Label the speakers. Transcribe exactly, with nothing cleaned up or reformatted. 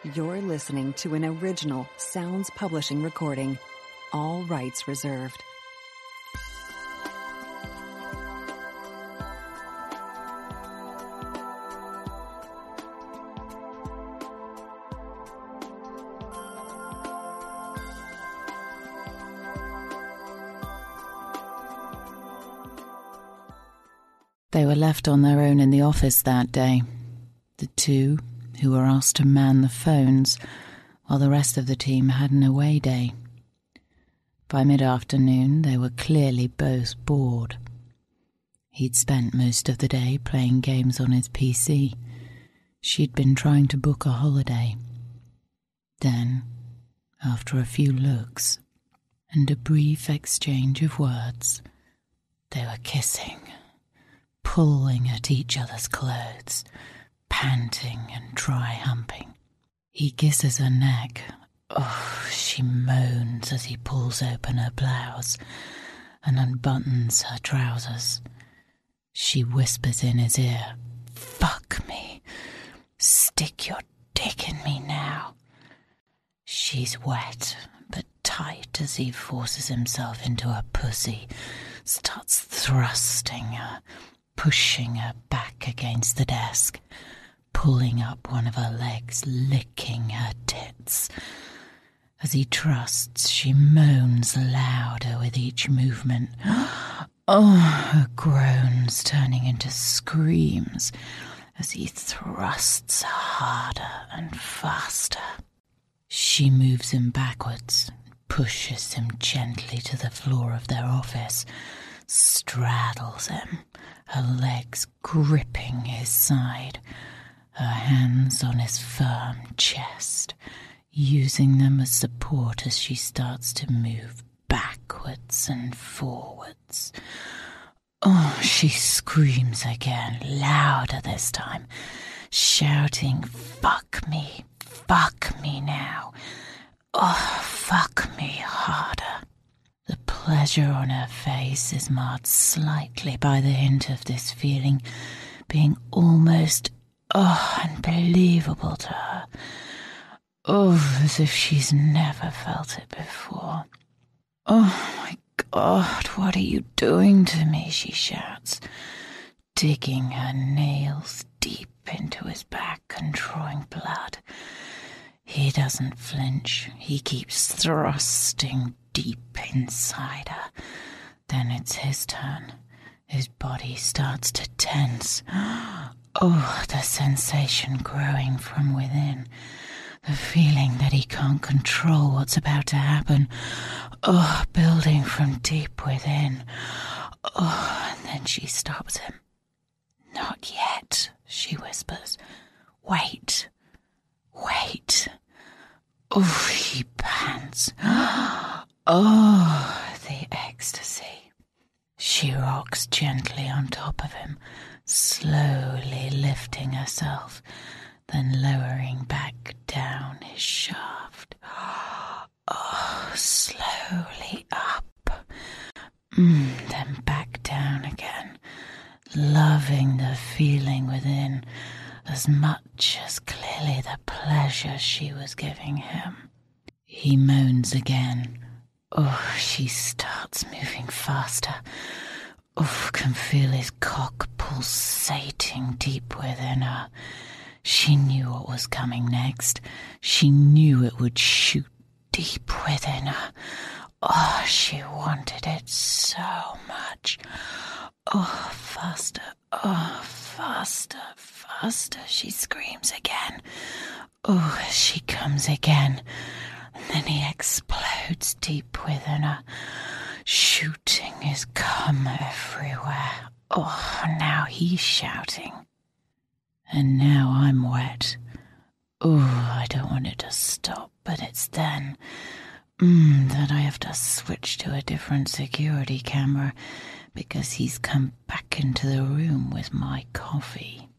Speaker 1: You're listening to an original Sounds Publishing recording. All rights reserved.
Speaker 2: They were left on their own in the office that day, the two who were asked to man the phones while the rest of the team had an away day. By mid-afternoon, they were clearly both bored. He'd spent most of the day playing games on his P C. She'd been trying to book a holiday. Then, after a few looks and a brief exchange of words, they were kissing, pulling at each other's clothes, panting and dry-humping. He kisses her neck. Oh, she moans as he pulls open her blouse and unbuttons her trousers. She whispers in his ear, "Fuck me. Stick your dick in me now." She's wet but tight as he forces himself into her pussy, starts thrusting her, pushing her back against the desk, pulling up one of her legs, licking her tits. As he trusts, she moans louder with each movement. Oh, her groans turning into screams as he thrusts harder and faster. She moves him backwards, pushes him gently to the floor of their office, straddles him, her legs gripping his side, her hands on his firm chest, using them as support as she starts to move backwards and forwards. Oh, she screams again, louder this time, shouting, "Fuck me, fuck me now. Oh, fuck me harder." The pleasure on her face is marred slightly by the hint of this feeling being almost, oh, unbelievable to her. Oh, as if she's never felt it before. "Oh, my God, what are you doing to me?" she shouts, digging her nails deep into his back and drawing blood. He doesn't flinch. He keeps thrusting deep inside her. Then it's his turn. His body starts to tense. Oh, the sensation growing from within. The feeling that he can't control what's about to happen. Oh, building from deep within. Oh, and then she stops him. "Not yet," she whispers. "Wait. Wait." Oh, he pants. Oh, the ecstasy. She rocks gently on top of him, slowly lifting herself, then lowering back down his shaft. Oh, slowly up. Mm, then back down again, loving the feeling within as much as clearly the pleasure she was giving him. He moans again. Oh, she starts moving faster. Oh, can feel his cock pulsating deep within her. She knew what was coming next. She knew it would shoot deep within her. Oh, she wanted it so much. Oh, faster, oh, faster, faster, she screams again. Oh, as she comes again. And then he explodes deep within her, shooting his cum everywhere. Oh, now he's shouting. And now I'm wet. Oh, I don't want it to stop, but it's then mm, that I have to switch to a different security camera because he's come back into the room with my coffee.